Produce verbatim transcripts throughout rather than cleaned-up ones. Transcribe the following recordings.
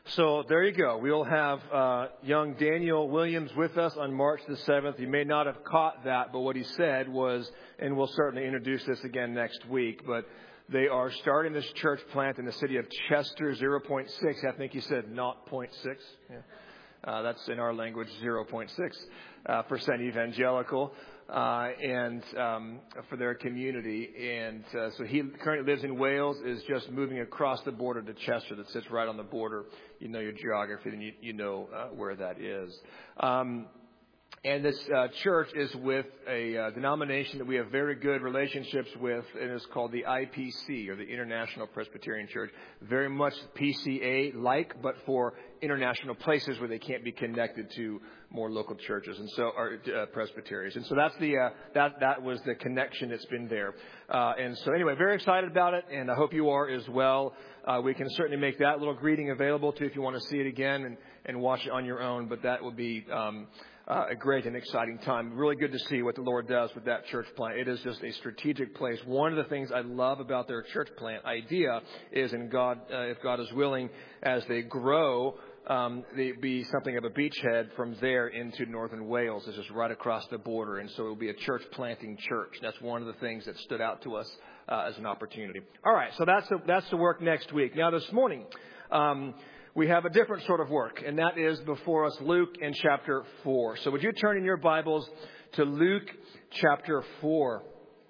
So there you go. We'll have uh, young Daniel Williams with us on March the seventh. You may not have caught that, but what he said was, and we'll certainly introduce this again next week, but they are starting this church plant in the city of Chester, zero point six. I think he said zero point six. Yeah. Uh, that's in our language, zero point six uh, percent evangelical. Uh, and um, for their community. And uh, so he currently lives in Wales, is just moving across the border to Chester that sits right on the border. You know your geography, and you, you know uh, where that is. Um, and this uh, church is with a uh, denomination that we have very good relationships with, and it's called the I P C, or the International Presbyterian Church. Very much P C A-like, but for international places where they can't be connected to more local churches, and so are uh, presbyteries. And so that's the uh, that that was the connection that's been there. Uh, and so anyway, very excited about it, and I hope you are as well. Uh, we can certainly make that little greeting available to you if you want to see it again and, and watch it on your own. But that will be um, uh, a great and exciting time. Really good to see what the Lord does with that church plant. It is just a strategic place. One of the things I love about their church plant idea is, in God, uh, if God is willing, as they grow, Um, they'd be something of a beachhead from there into northern Wales. It's just right across the border. And so it will be a church planting church. That's one of the things that stood out to us uh, as an opportunity. All right. So that's the, that's the work next week. Now, this morning, um, we have a different sort of work, and that is before us Luke in chapter four. So would you turn in your Bibles to Luke chapter four?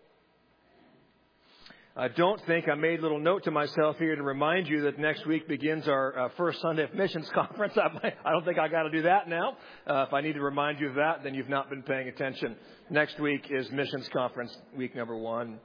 I don't think I made a little note to myself here to remind you that next week begins our uh, first Sunday of Missions Conference. I, I don't think I got to do that now. Uh, if I need to remind you of that, then you've not been paying attention. Next week is Missions Conference, week number one.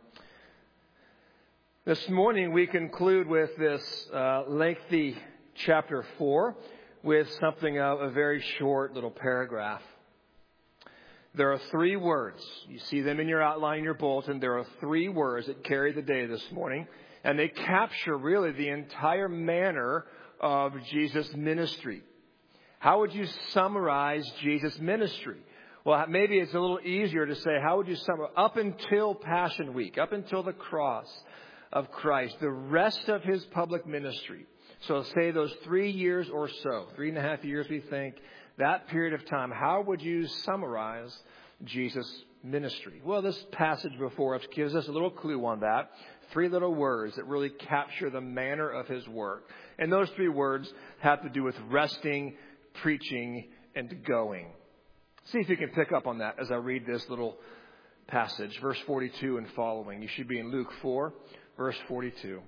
This morning we conclude with this uh, lengthy chapter four with something of a very short little paragraph. There are three words. You see them in your outline, in your bulletin. There are three words that carry the day this morning. And they capture really the entire manner of Jesus' ministry. How would you summarize Jesus' ministry? Well, maybe it's a little easier to say, how would you summarize? Up until Passion Week, up until the cross of Christ, the rest of his public ministry. So say those three years or so, three and a half years we think, that period of time, how would you summarize Jesus' ministry? Well, this passage before us gives us a little clue on that. Three little words that really capture the manner of his work. And those three words have to do with resting, preaching, and going. See if you can pick up on that as I read this little passage, verse forty-two and following. You should be in Luke four, verse forty-two.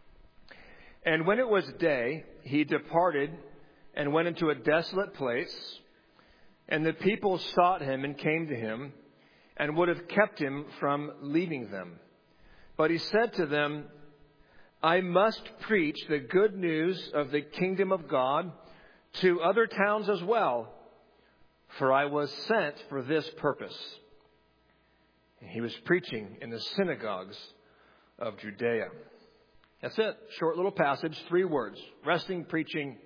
And when it was day, he departed and went into a desolate place, and the people sought him and came to him, and would have kept him from leaving them. But he said to them, I must preach the good news of the kingdom of God to other towns as well, for I was sent for this purpose. And he was preaching in the synagogues of Judea. That's it. Short little passage, three words. Resting, preaching,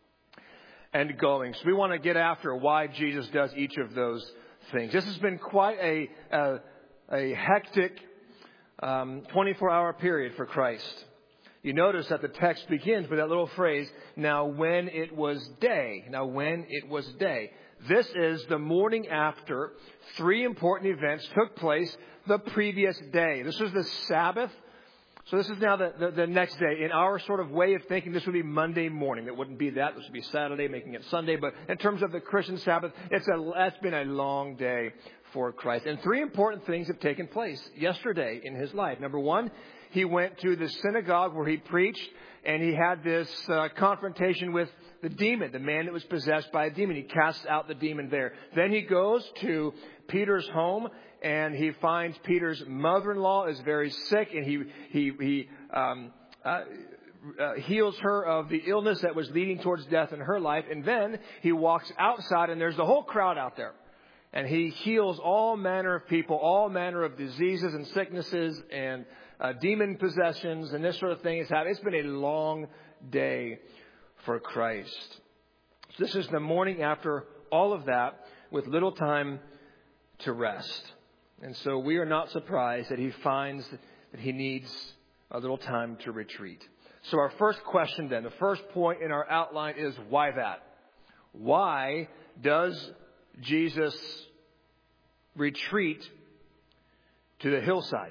and going. So we want to get after why Jesus does each of those things. This has been quite a a, a hectic um, twenty-four hour period for Christ. You notice that the text begins with that little phrase, now when it was day. Now when it was day. This is the morning after three important events took place the previous day. This was the Sabbath. So this is now the, the, the next day. In our sort of way of thinking, this would be Monday morning. It wouldn't be that. This would be Saturday, making it Sunday. But in terms of the Christian Sabbath, it's a, it's been a long day for Christ. And three important things have taken place yesterday in his life. Number one, he went to the synagogue where he preached, and he had this uh, confrontation with the demon, the man that was possessed by a demon. He casts out the demon there. Then he goes to Peter's home, and he finds Peter's mother-in-law is very sick, and he he he um, uh, uh, heals her of the illness that was leading towards death in her life. And then he walks outside, and there's the whole crowd out there, and he heals all manner of people, all manner of diseases and sicknesses and uh, demon possessions, and this sort of thing is happening. It's been a long day for Christ. So this is the morning after all of that, with little time to rest. And so we are not surprised that he finds that he needs a little time to retreat. So our first question then, the first point in our outline is why that? Why does Jesus retreat to the hillside?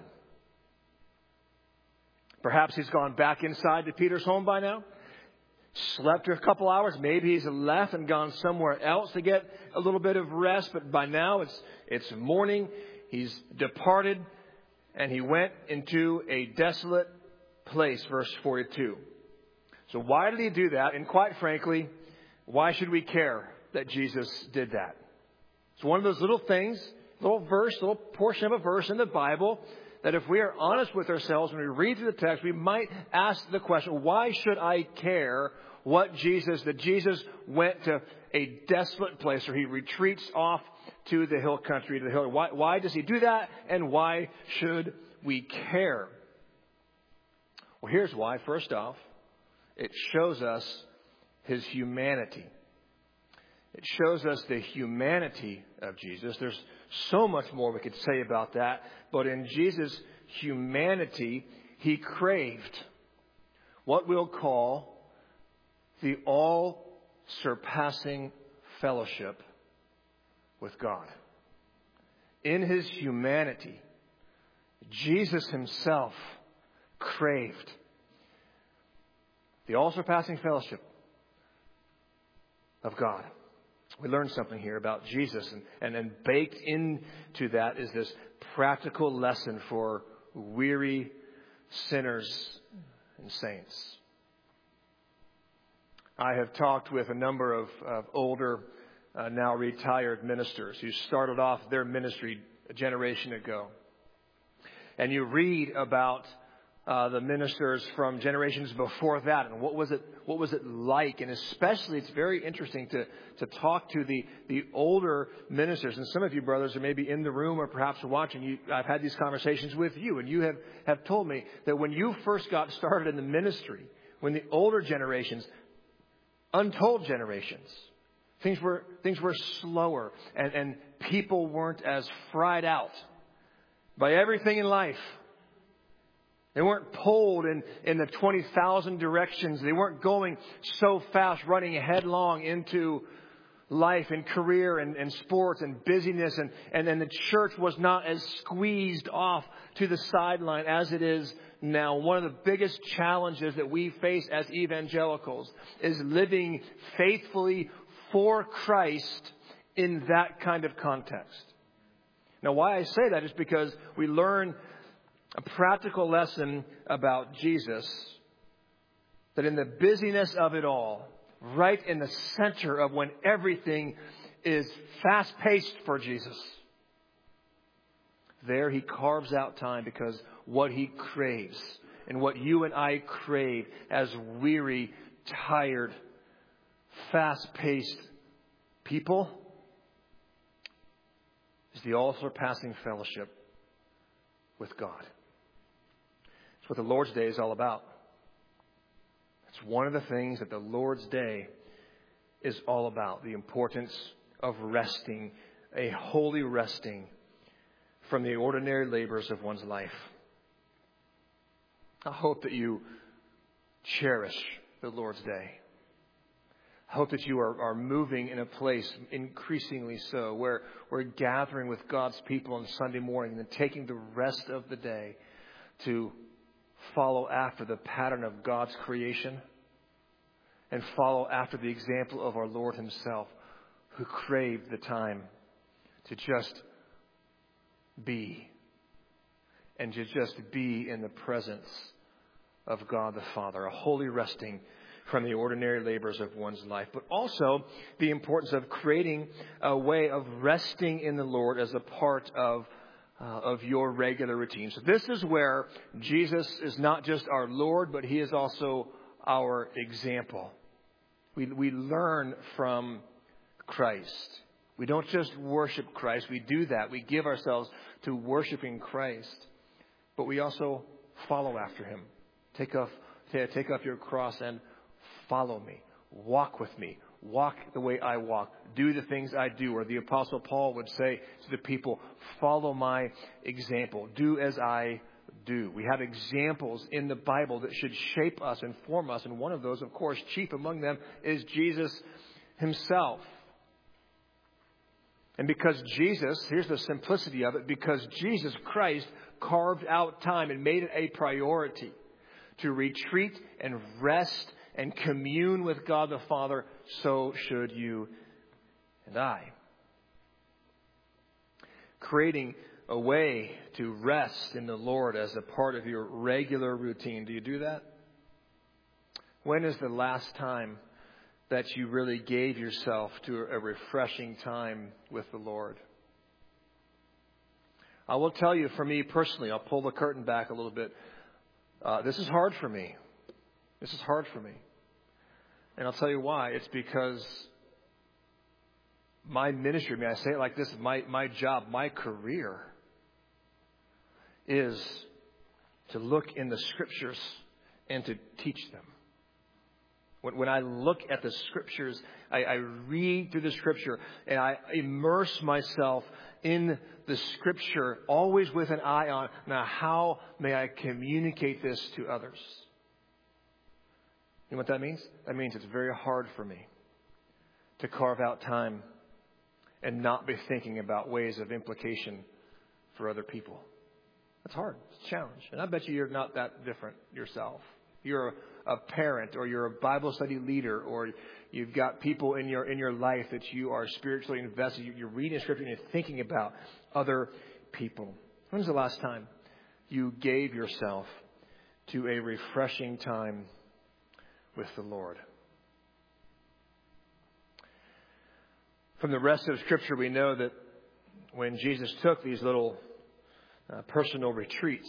Perhaps he's gone back inside to Peter's home by now. Slept for a couple hours. Maybe he's left and gone somewhere else to get a little bit of rest. But by now it's it's morning. He's departed and he went into a desolate place, verse forty-two. So why did he do that? And quite frankly, why should we care that Jesus did that? It's one of those little things, little verse, little portion of a verse in the Bible that if we are honest with ourselves when we read through the text, we might ask the question, why should I care what Jesus, that Jesus went to a desolate place, or he retreats off to the hill country, to the hill. Why, why does he do that? And why should we care? Well, here's why. First off, it shows us his humanity. It shows us the humanity of Jesus. There's so much more we could say about that. But in Jesus' humanity, he craved what we'll call the all-surpassing fellowship with God. In his humanity, Jesus himself craved the all-surpassing fellowship of God. We learned something here about Jesus, and, and then baked into that is this practical lesson for weary sinners and saints. I have talked with a number of, of older, uh, now retired ministers who started off their ministry a generation ago. And you read about uh, the ministers from generations before that, and what was it? What was it like? And especially, it's very interesting to to talk to the the older ministers. And some of you brothers are maybe in the room or perhaps watching. You, I've had these conversations with you, and you have have told me that when you first got started in the ministry, when the older generations, untold generations, things were things were slower, and and people weren't as fried out by everything in life. They weren't pulled in, in the twenty thousand directions. They weren't going so fast, running headlong into life and career and, and sports and busyness. And, and, and the church was not as squeezed off to the sideline as it is now. One of the biggest challenges that we face as evangelicals is living faithfully for Christ in that kind of context. Now, why I say that is because we learn a practical lesson about Jesus, that in the busyness of it all, right in the center of when everything is fast-paced for Jesus, there he carves out time, because what he craves and what you and I crave as weary, tired, fast-paced people is the all-surpassing fellowship with God. It's what the Lord's Day is all about. It's one of the things that the Lord's Day is all about. The importance of resting, a holy resting from the ordinary labors of one's life. I hope that you cherish the Lord's Day. I hope that you are, are moving in a place, increasingly so, where we're gathering with God's people on Sunday morning and taking the rest of the day to follow after the pattern of God's creation and follow after the example of our Lord himself, who craved the time to just be and to just be in the presence of God the Father, a holy resting from the ordinary labors of one's life, but also the importance of creating a way of resting in the Lord as a part of uh, of your regular routine. So this is where Jesus is not just our Lord, but he is also our example. We we learn from Christ. We don't just worship Christ. We do that. We give ourselves to worshiping Christ, but we also follow after him. Take off, take up your cross and follow me. Walk with me. Walk the way I walk. Do the things I do. Or the Apostle Paul would say to the people, follow my example. Do as I do. We have examples in the Bible that should shape us and form us. And one of those, of course, chief among them is Jesus himself. And because Jesus, here's the simplicity of it, because Jesus Christ carved out time and made it a priority to retreat and rest and commune with God the Father, so should you and I. Creating a way to rest in the Lord as a part of your regular routine. Do you do that? When is the last time that you really gave yourself to a refreshing time with the Lord? I will tell you, for me personally, I'll pull the curtain back a little bit. Uh, this is hard for me. This is hard for me. And I'll tell you why. It's because my ministry, may I say it like this, my, my job, my career is to look in the Scriptures and to teach them. When, when I look at the Scriptures, I, I read through the Scripture and I immerse myself in the Scripture, always with an eye on, now how may I communicate this to others? You know what that means? That means it's very hard for me to carve out time and not be thinking about ways of implication for other people. That's hard. It's a challenge. And I bet you you're not that different yourself. You're a, a parent, or you're a Bible study leader, or you've got people in your in your life that you are spiritually invested. You're reading Scripture and you're thinking about other people. When's the last time you gave yourself to a refreshing time with the Lord? From the rest of Scripture, we know that when Jesus took these little uh, personal retreats,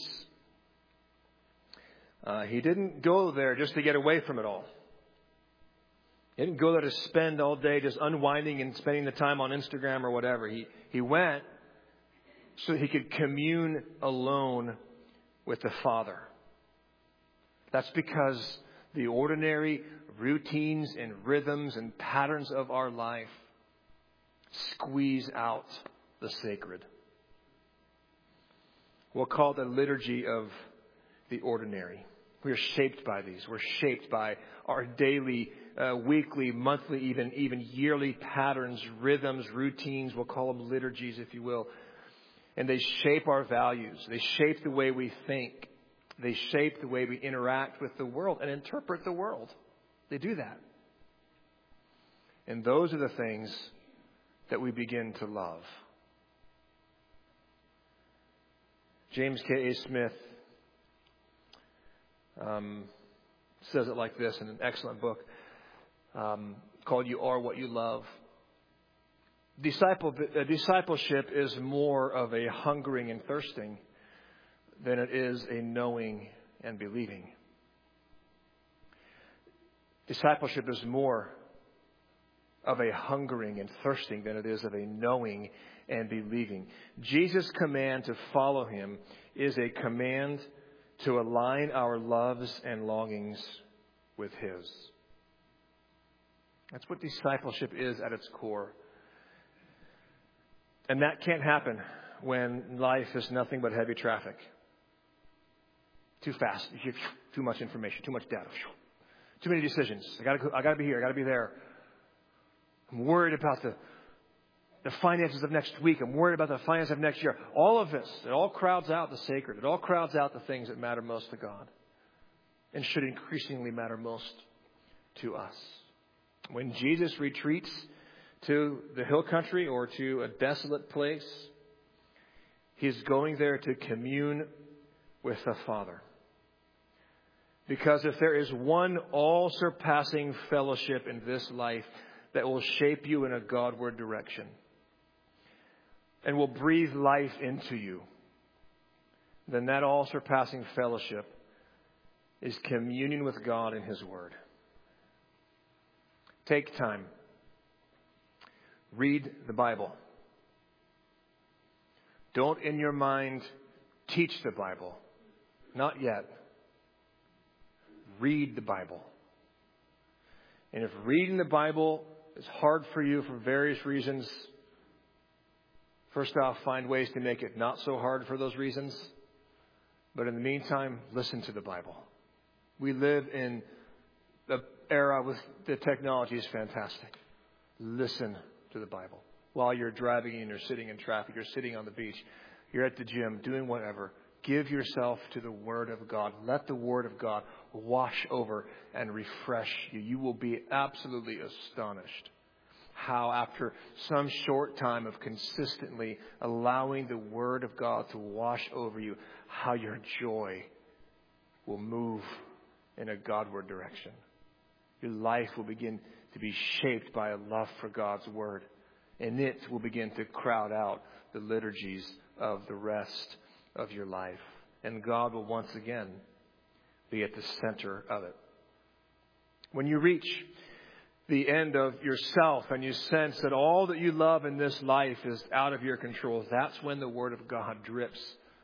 uh, he didn't go there just to get away from it all. He didn't go there to spend all day just unwinding and spending the time on Instagram or whatever. He, he went so he could commune alone with the Father. That's because the ordinary routines and rhythms and patterns of our life squeeze out the sacred. We'll call it the liturgy of the ordinary. We are shaped by these. We're shaped by our daily, uh, weekly, monthly, even, even yearly patterns, rhythms, routines. We'll call them liturgies, if you will. And they shape our values. They shape the way we think. They shape the way we interact with the world and interpret the world. They do that. And those are the things that we begin to love. James K A. Smith um, says it like this in an excellent book um, called You Are What You Love. Disciple, uh, discipleship is more of a hungering and thirsting than it is a knowing and believing. Discipleship is more of a hungering and thirsting than it is of a knowing and believing. Jesus' command to follow him is a command to align our loves and longings with his. That's what discipleship is at its core. And that can't happen when life is nothing but heavy traffic. Too fast. Too much information. Too much data. Too many decisions. I got to. I got to be here. I got to be there. I'm worried about the the finances of next week. I'm worried about the finances of next year. All of this, it all crowds out the sacred. It all crowds out the things that matter most to God and should increasingly matter most to us. When Jesus retreats to the hill country or to a desolate place, he's going there to commune with the Father. Because if there is one all-surpassing fellowship in this life that will shape you in a Godward direction and will breathe life into you, then that all-surpassing fellowship is communion with God in his Word. Take time. Read the Bible. Don't in your mind teach the Bible. Not yet. Read the Bible. And if reading the Bible is hard for you for various reasons, first off, find ways to make it not so hard for those reasons. But in the meantime, listen to the Bible. We live in the era with the technology is fantastic. Listen to the Bible. While you're driving and you're sitting in traffic, you're sitting on the beach, you're at the gym, doing whatever. Give yourself to the Word of God. Let the Word of God wash over and refresh you. You will be absolutely astonished how after some short time of consistently allowing the Word of God to wash over you, how your joy will move in a Godward direction. Your life will begin to be shaped by a love for God's Word. And it will begin to crowd out the liturgies of the rest of your life. And God will once again be at the center of it. When you reach the end of yourself and you sense that all that you love in this life is out of your control, that's when the Word of God drips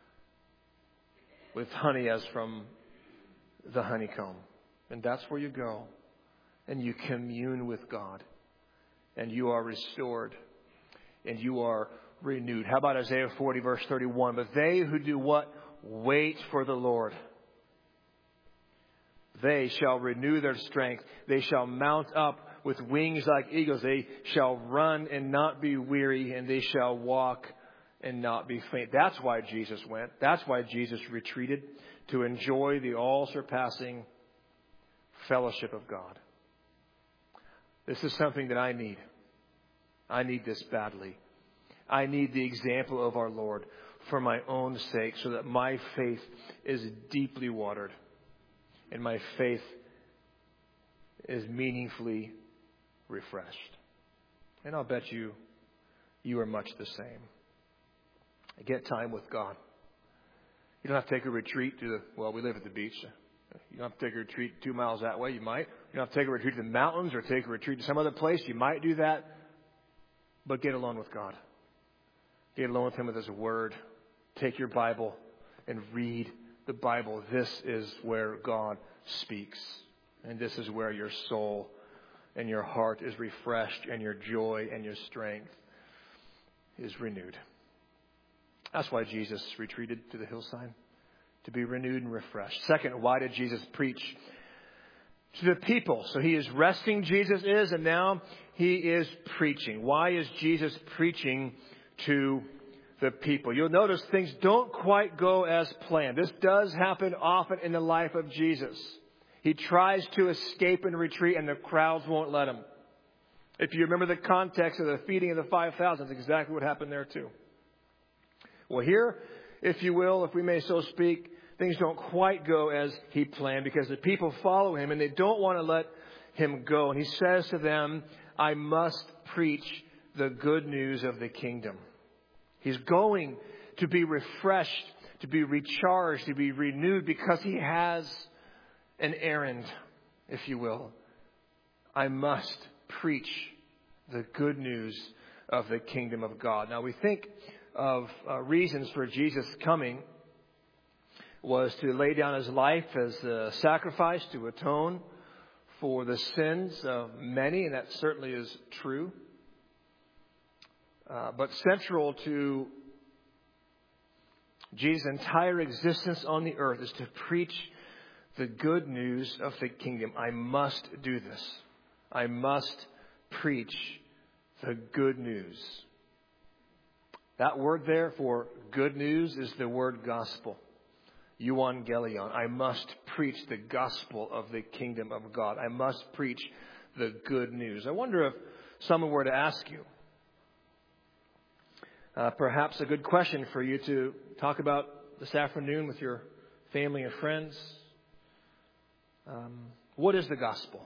with honey as from the honeycomb. And that's where you go. And you commune with God. And you are restored. And you are renewed. How about Isaiah forty, verse thirty-one? But they who do what? Wait for the Lord. They shall renew their strength. They shall mount up with wings like eagles. They shall run and not be weary. And they shall walk and not be faint. That's why Jesus went. That's why Jesus retreated. To enjoy the all-surpassing fellowship of God. This is something that I need. I need this badly. I need the example of our Lord for my own sake so that my faith is deeply watered and my faith is meaningfully refreshed. And I'll bet you, you are much the same. Get time with God. You don't have to take a retreat to the, well, we live at the beach. You don't have to take a retreat two miles that way. You might. You don't have to take a retreat to the mountains or take a retreat to some other place. You might do that. But get alone with God. Get alone with Him with His Word. Take your Bible and read the Bible. This is where God speaks. And this is where your soul and your heart is refreshed and your joy and your strength is renewed. That's why Jesus retreated to the hillside, to be renewed and refreshed. Second, why did Jesus preach to the people? So He is resting, Jesus is, and now He is preaching. Why is Jesus preaching to the people? You'll notice things don't quite go as planned. This does happen often in the life of Jesus. He tries to escape and retreat, and the crowds won't let Him. If you remember the context of the feeding of the five thousand, that's exactly what happened there too. Well, here, if you will, if we may so speak, things don't quite go as He planned because the people follow Him and they don't want to let Him go. And He says to them, I must preach the good news of the kingdom. He's going to be refreshed, to be recharged, to be renewed because He has an errand, if you will. I must preach the good news of the kingdom of God. Now we think of uh, reasons for Jesus coming was to lay down His life as a sacrifice to atone for the sins of many, and that certainly is true. Uh, but central to Jesus' entire existence on the earth is to preach the good news of the kingdom. I must do this. I must preach the good news. That word there for good news is the word gospel. Euangelion. I must preach the gospel of the kingdom of God. I must preach the good news. I wonder if someone were to ask you, uh, perhaps a good question for you to talk about this afternoon with your family and friends. Um, what is the gospel?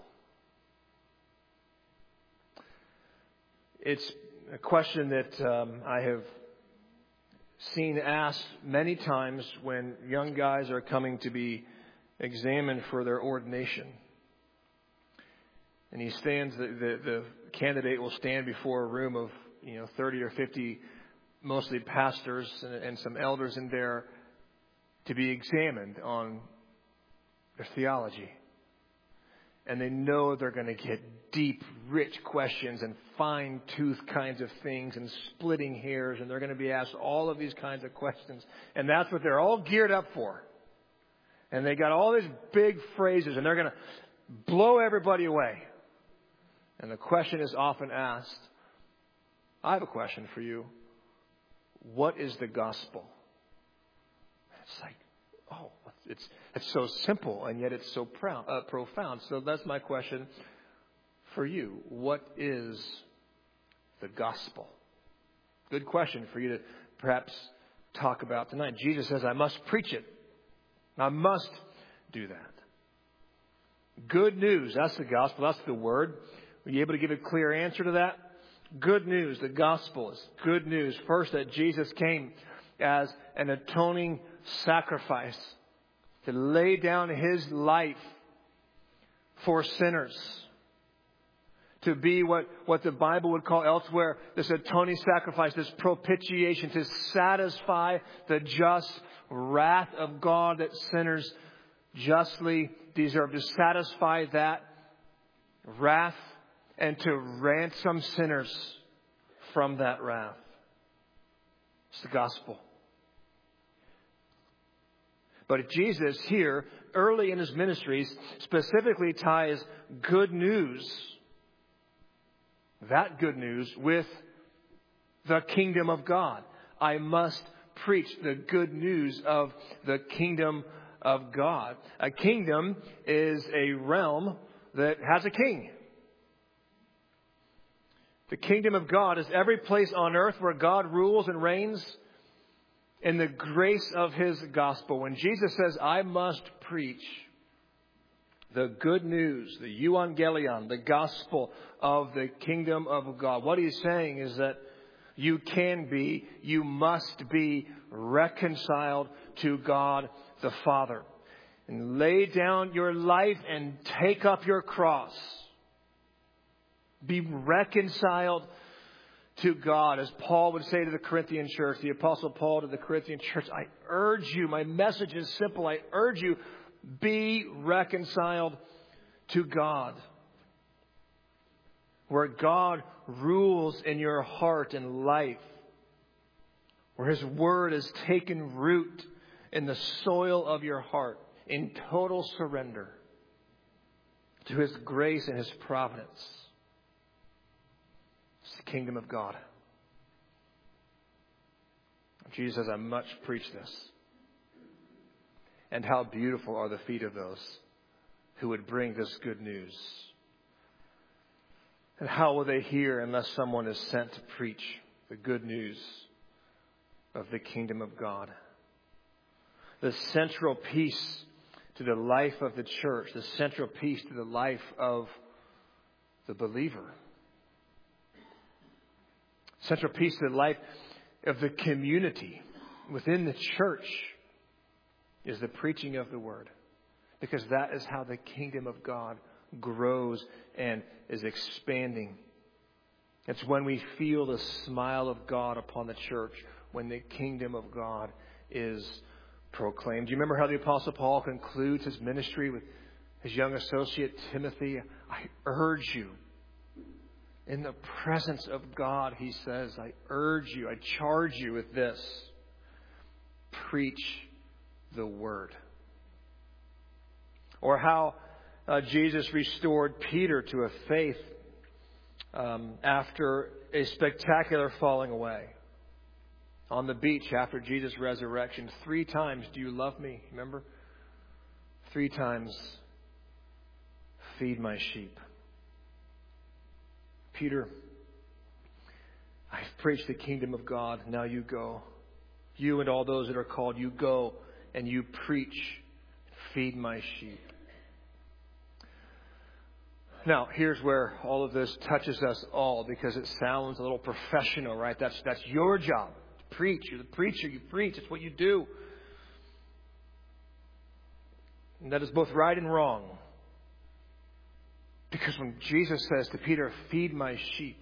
It's a question that um, I have seen asked many times when young guys are coming to be examined for their ordination. And he stands, the, the, the candidate will stand before a room of, you know, thirty or fifty, mostly pastors and, and some elders in there to be examined on their theology. And they know they're going to get deep, rich questions and fine-tooth kinds of things and splitting hairs. And they're going to be asked all of these kinds of questions. And that's what they're all geared up for. And they got all these big phrases, and they're going to blow everybody away. And the question is often asked, I have a question for you. What is the gospel? It's like, oh, it's it's so simple, and yet it's so proud, uh, profound. So that's my question for you. What is the gospel? Good question for you to perhaps talk about tonight. Jesus says, I must preach it. I must do that. Good news. That's the gospel. That's the word. Are you able to give a clear answer to that? Good news. The gospel is good news. First, that Jesus came as an atoning sacrifice to lay down His life for sinners. To be what, what the Bible would call elsewhere this atoning sacrifice, this propitiation, to satisfy the just wrath of God that sinners justly deserve. To satisfy that wrath and to ransom sinners from that wrath. It's the gospel. But Jesus here, early in His ministries, specifically ties good news, that good news, with the kingdom of God. I must preach the good news of the kingdom of God. A kingdom is a realm that has a king. The kingdom of God is every place on earth where God rules and reigns in the grace of His gospel. When Jesus says, I must preach the good news, the euangelion, the gospel of the kingdom of God, what He's saying is that you can be, you must be reconciled to God the Father. And lay down your life and take up your cross. Be reconciled to God. As Paul would say to the Corinthian church, the Apostle Paul to the Corinthian church, I urge you, my message is simple, I urge you, be reconciled to God. Where God rules in your heart and life. Where His word has taken root in the soil of your heart. In total surrender to His grace and His providence. It's the kingdom of God. Jesus says, I must preach this. And how beautiful are the feet of those who would bring this good news. And how will they hear unless someone is sent to preach the good news of the kingdom of God? The central piece to the life of the church, the central piece to the life of the believer. Central piece to the life of the community within the church is the preaching of the word. Because that is how the kingdom of God grows and is expanding. It's when we feel the smile of God upon the church, when the kingdom of God is proclaimed. Do you remember how the Apostle Paul concludes his ministry with his young associate Timothy? I urge you, in the presence of God, he says, I urge you, I charge you with this. Preach the word. Or how uh, Jesus restored Peter to a faith um, after a spectacular falling away. On the beach after Jesus' resurrection, three times, do you love me? Remember? Three times, feed my sheep. Peter, I've preached the kingdom of God. Now you go. You and all those that are called, you go and you preach. Feed my sheep. Now, here's where all of this touches us all because it sounds a little professional, right? That's, that's your job. To preach. You're the preacher. You preach. It's what you do. And that is both right and wrong. Because when Jesus says to Peter, feed my sheep,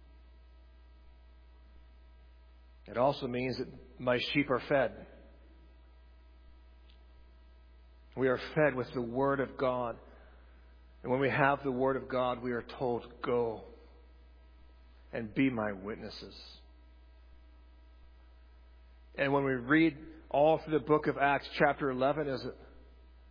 it also means that my sheep are fed. We are fed with the Word of God. And when we have the Word of God, we are told, go and be my witnesses. And when we read all through the book of Acts, chapter eleven, is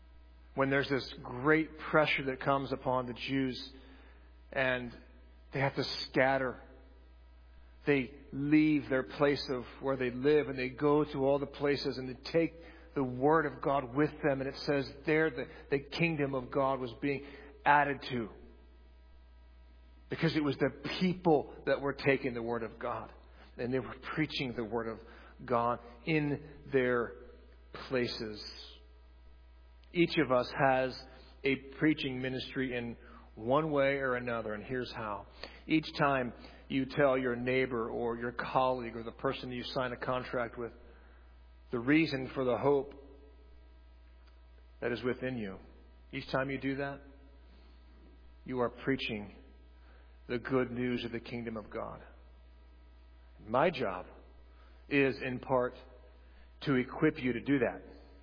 when there's this great pressure that comes upon the Jews and they have to scatter. They leave their place of where they live and they go to all the places and they take the Word of God with them. And it says there that the kingdom of God was being added to. Because it was the people that were taking the Word of God. And they were preaching the Word of God in their places. Each of us has a preaching ministry in one way or another. And here's how. Each time you tell your neighbor or your colleague or the person you sign a contract with the reason for the hope that is within you. Each time you do that, you are preaching the good news of the kingdom of God. My job is in part to equip you to do that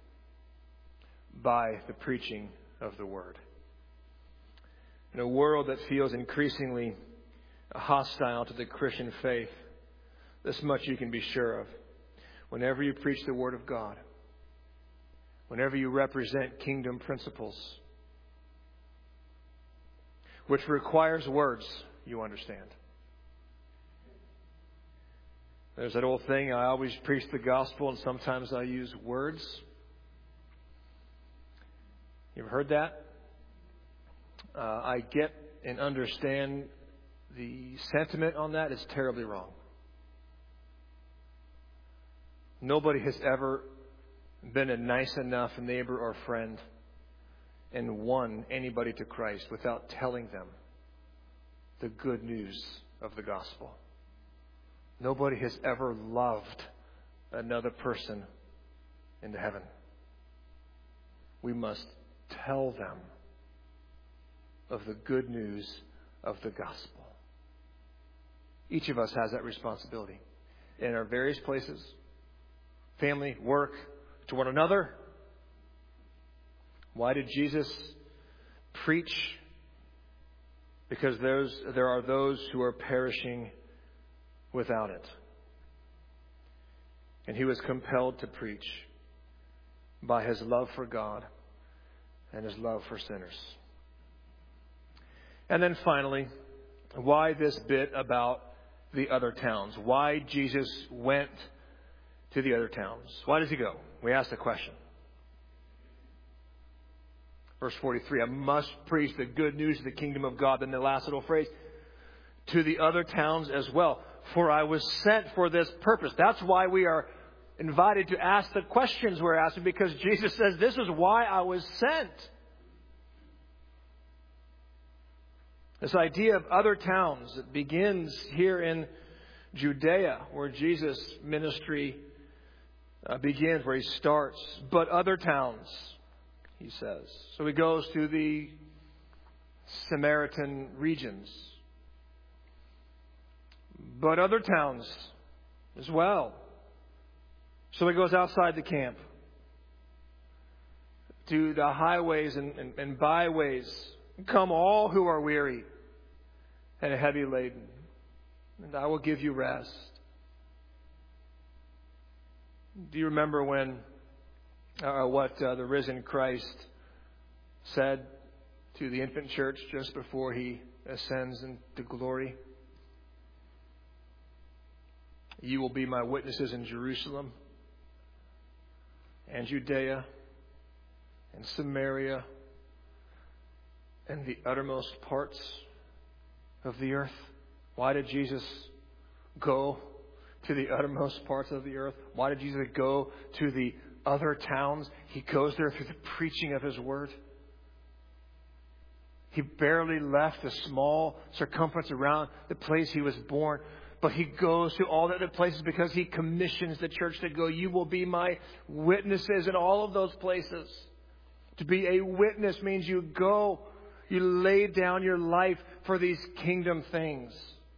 by the preaching of the Word. In a world that feels increasingly hostile to the Christian faith, this much you can be sure of. Whenever you preach the Word of God, whenever you represent kingdom principles, which requires words, you understand. There's that old thing, I always preach the gospel and sometimes I use words. You ever heard that? Uh, I get and understand the sentiment on that is terribly wrong. Nobody has ever been a nice enough neighbor or friend and won anybody to Christ without telling them the good news of the gospel. Nobody has ever loved another person into heaven. We must tell them of the good news of the gospel. Each of us has that responsibility in our various places, family, work, to one another. Why did Jesus preach? Because there's, there are those who are perishing without it. And he was compelled to preach by his love for God and his love for sinners. And then finally, why this bit about the other towns? Why Jesus went to the other towns? Why does he go? We asked the question. Verse forty-three, I must preach the good news of the kingdom of God. Then the last little phrase, to the other towns as well. For I was sent for this purpose. That's why we are invited to ask the questions we're asking, because Jesus says, this is why I was sent. This idea of other towns, it begins here in Judea, where Jesus' ministry uh, begins, where he starts. But other towns, he says. So he goes to the Samaritan regions. But other towns as well. So he goes outside the camp to the highways and, and, and byways. Come all who are weary and heavy laden, and I will give you rest. Do you remember when, uh, what uh, the risen Christ said to the infant church just before he ascends into glory? You will be my witnesses in Jerusalem and Judea and Samaria and the uttermost parts of the earth. Why did Jesus go to the uttermost parts of the earth? Why did Jesus go to the other towns? He goes there through the preaching of his word. He barely left a small circumference around the place he was born. But he goes to all the other places because he commissions the church to go. You will be my witnesses in all of those places. To be a witness means you go, you lay down your life for these kingdom things.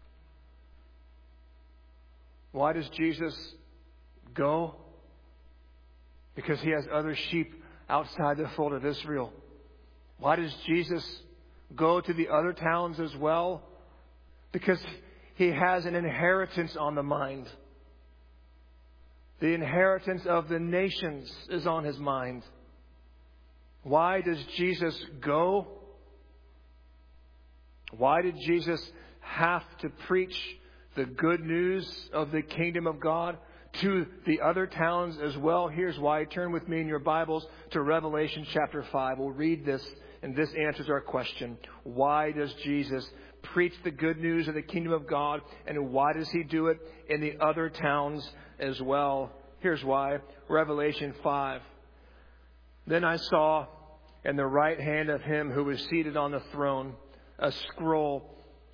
Why does Jesus go? Because he has other sheep outside the fold of Israel. Why does Jesus go to the other towns as well? Because he has an inheritance on the mind. The inheritance of the nations is on his mind. Why does Jesus go? Why did Jesus have to preach the good news of the kingdom of God to the other towns as well? Here's why. Turn with me in your Bibles to Revelation chapter five. We'll read this, and this answers our question. Why does Jesus preach the good news of the kingdom of God, and why does he do it in the other towns as well? Here's why. Revelation five. Then I saw in the right hand of him who was seated on the throne a scroll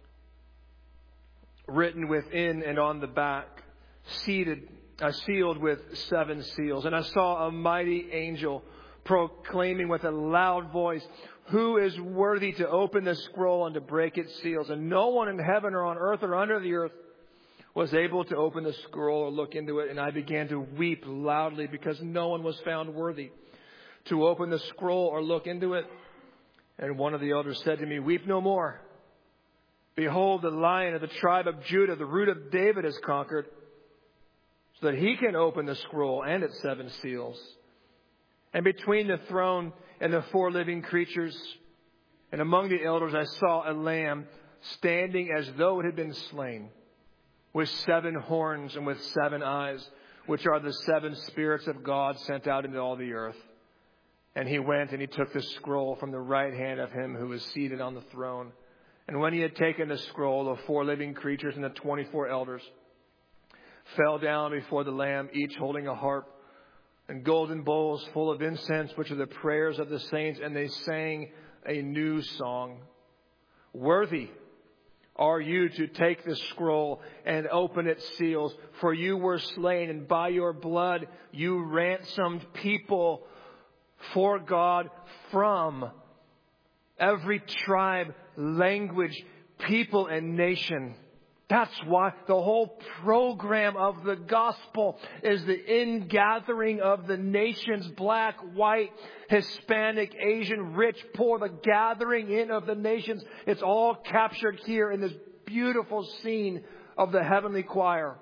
written within and on the back, seated, uh, sealed with seven seals. And I saw a mighty angel proclaiming with a loud voice, "Who is worthy to open the scroll and to break its seals?" And no one in heaven or on earth or under the earth was able to open the scroll or look into it. And I began to weep loudly because no one was found worthy to open the scroll or look into it. And one of the elders said to me, "Weep no more. Behold, the Lion of the tribe of Judah, the root of David, has conquered, so that he can open the scroll and its seven seals." And between the throne and the four living creatures, and among the elders, I saw a lamb standing as though it had been slain, with seven horns and with seven eyes, which are the seven spirits of God sent out into all the earth. And he went and he took the scroll from the right hand of him who was seated on the throne. And when he had taken the scroll, the four living creatures and the twenty-four elders fell down before the Lamb, each holding a harp and golden bowls full of incense, which are the prayers of the saints. And they sang a new song. "Worthy are you to take the scroll and open its seals, for you were slain, and by your blood you ransomed people for God from every tribe, language, people, and nation." That's why the whole program of the gospel is the ingathering of the nations, black, white, Hispanic, Asian, rich, poor, the gathering in of the nations. It's all captured here in this beautiful scene of the heavenly choir.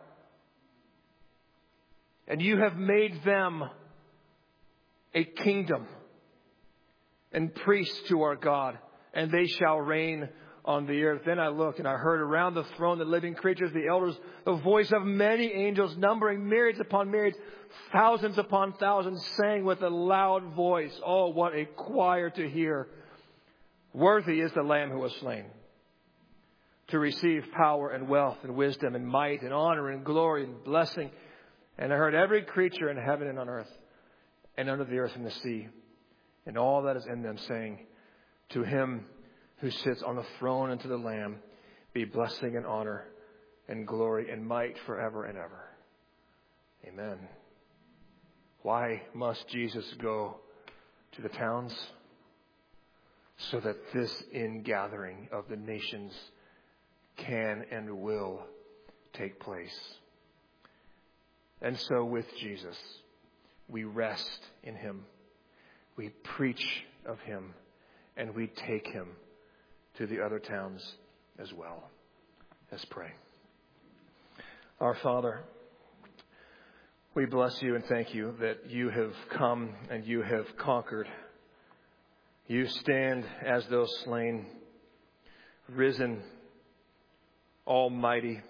And you have made them a kingdom and priests to our God, and they shall reign on the earth. Then I looked, and I heard around the throne the living creatures, the elders, the voice of many angels, numbering myriads upon myriads, thousands upon thousands, saying with a loud voice, oh, what a choir to hear! "Worthy is the Lamb who was slain to receive power and wealth and wisdom and might and honor and glory and blessing." And I heard every creature in heaven and on earth and under the earth and the sea, and all that is in them, saying, "To him who sits on the throne and to the Lamb be blessing and honor and glory and might forever and ever. Amen." Why must Jesus go to the towns? So that this ingathering of the nations can and will take place. And so with Jesus, we rest in him, we preach of him, and we take him to the other towns as well. Let's pray. Our Father, we bless you and thank you that you have come and you have conquered. You stand as though slain, risen, almighty,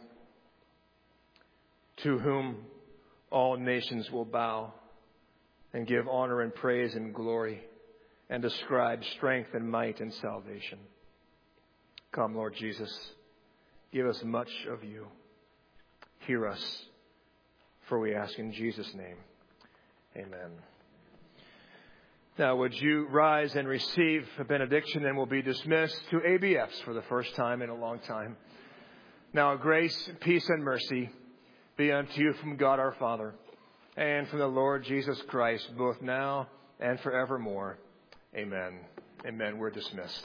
to whom all nations will bow and give honor and praise and glory and ascribe strength and might and salvation. Come, Lord Jesus, give us much of you. Hear us, for we ask in Jesus' name. Amen. Now, would you rise and receive a benediction, and we'll be dismissed to A B Fs for the first time in a long time. Now, grace, peace, and mercy be unto you from God our Father and from the Lord Jesus Christ, both now and forevermore. Amen. Amen. We're dismissed.